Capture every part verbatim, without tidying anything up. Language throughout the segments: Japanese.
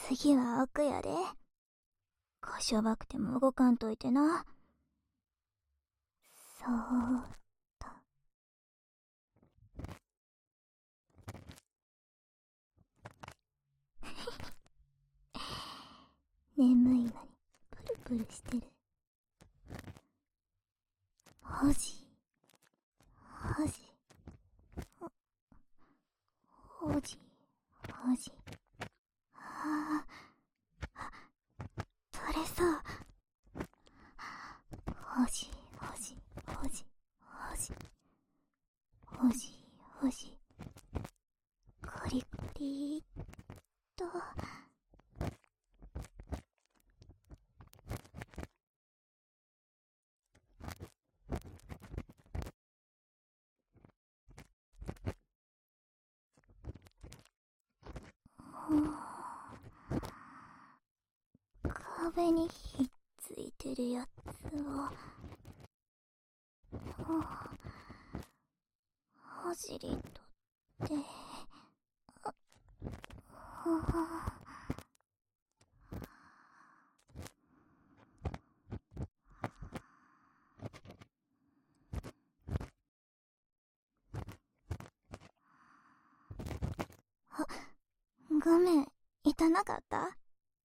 次は奥やで。こしょばくても動かんといてな。そーっと。眠いのにプルプルしてる。ほじほじほじほじ。ああ、取れそう。ほじほじほじほじほじほじ、コリコリっと。壁にひっついてるやつをはじり取って、あ、ごめん、痛なかった？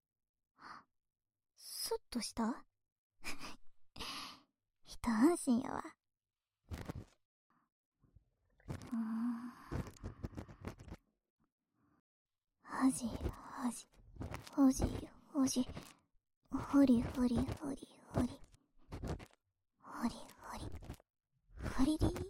スッとした？一安心やわ。うーん。はじはじほじほじ、ほりほりほりほりほりほりほりりー。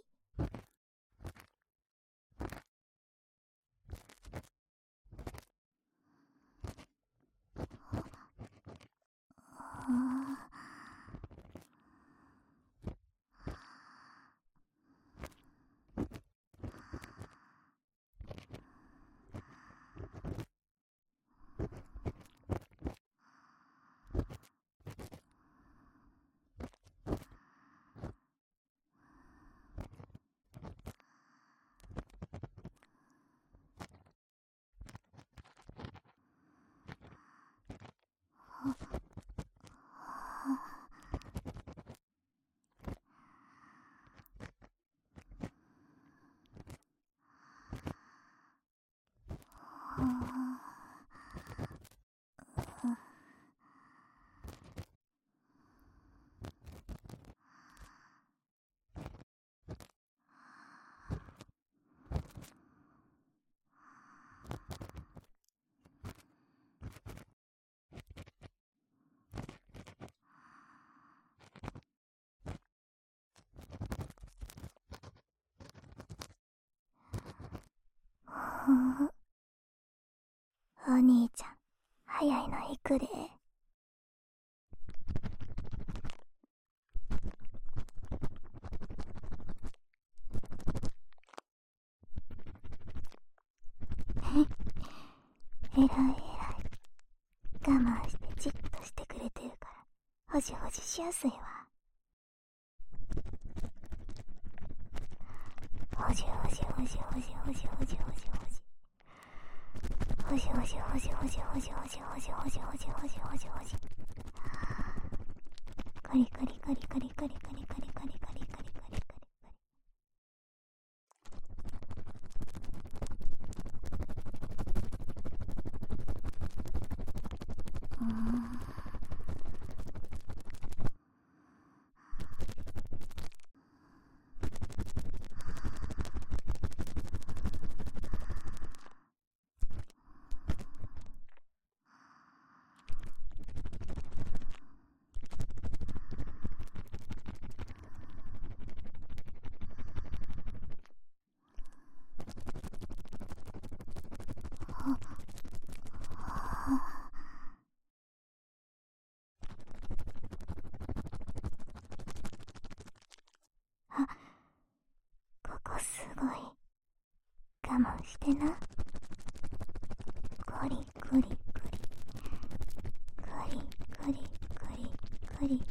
お兄ちゃん、早いの行くで。えらいえらい。我慢してじっとしてくれてるから、ほじほじしやすいわ。ほじほじほじほじほじほじほじほじ。ほじほじほじほじほじほじほじほじほじほじほじほじ。カリカリカリカリカリカリカリカリカリカリカリカリカリ。うーん。あ、ここすごい。我慢してな。コリコリコリコリコリコリコリコリ。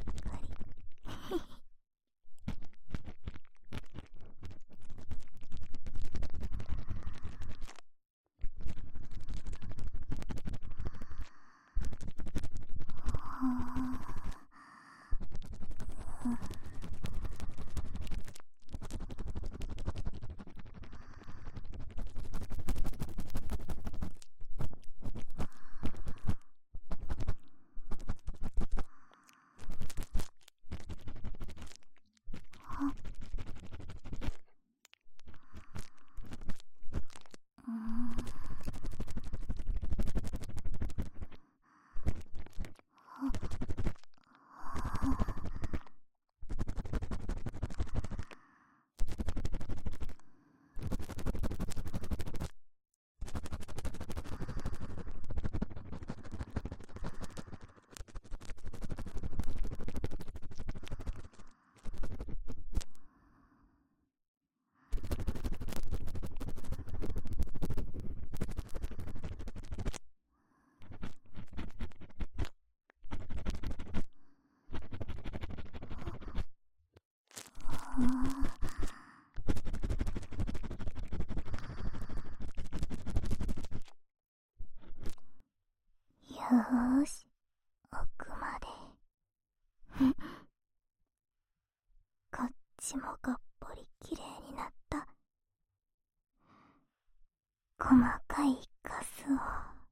よーし、奥まで。こっちもがっぽりきれいになった。細かいカスを。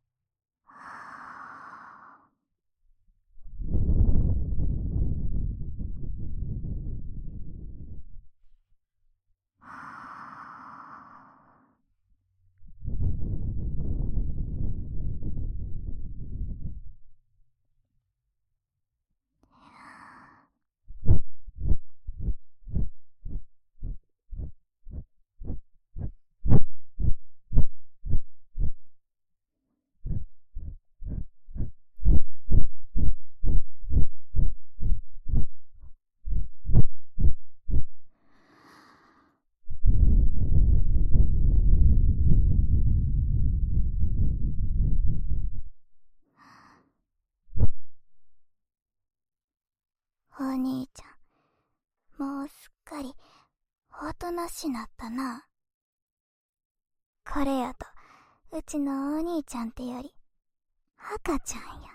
お兄ちゃん、もうすっかりおとなしなったな。これやとうちのお兄ちゃんってより赤ちゃんや。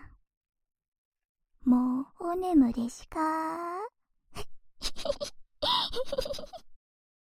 もうお眠りしか